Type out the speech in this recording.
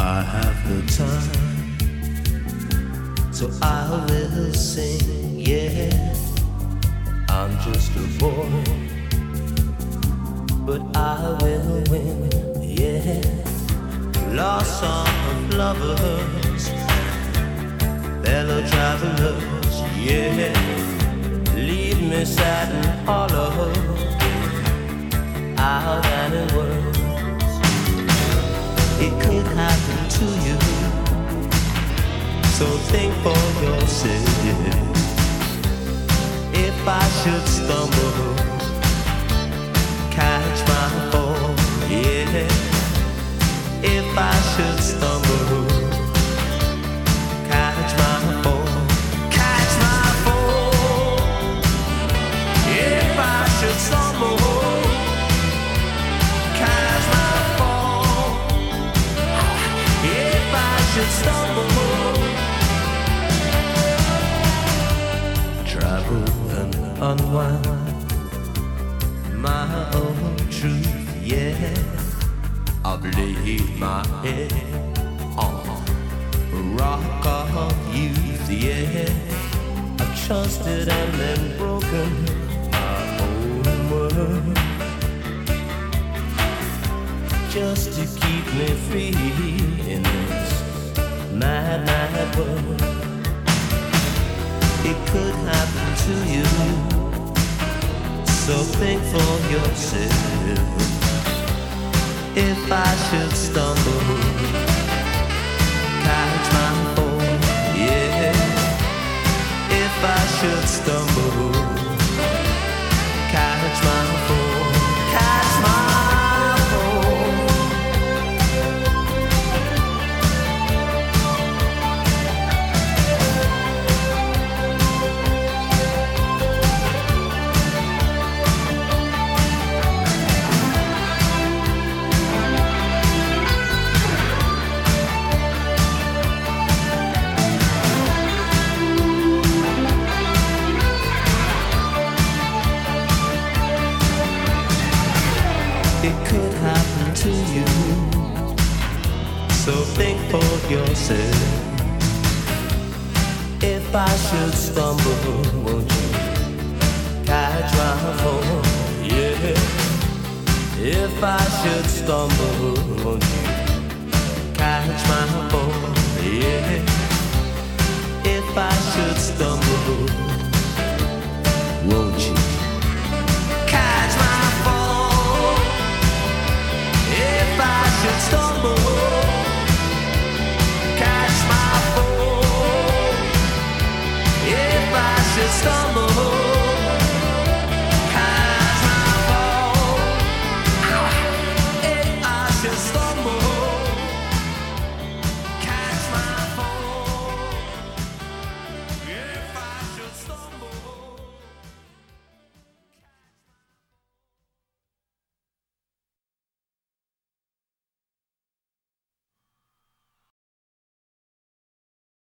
I have the time, so I will sing, yeah. I'm just a boy, but I will win, yeah. Lost song of lovers, fellow travelers, yeah. Leave me sad and hollow, out and in words. It could happen to you, so think for yourself. If I should stumble, catch my fall, yeah. If I should stumble, catch my fall, catch my fall. If I should stumble, catch my fall. If I should stumble, travel and unwind my own truth, yeah. I've laid my head on a rock of youth, yeah. I've trusted and then broken my own word, just to keep me free in this mad, mad world. It could happen to you, so think for yourself. If I should stumble, catch my fall, yeah. If I should stumble, catch my fall, catch my fall. It could happen to you, so think for yourself. If I should stumble, won't you catch my fall, yeah. If I should stumble, won't you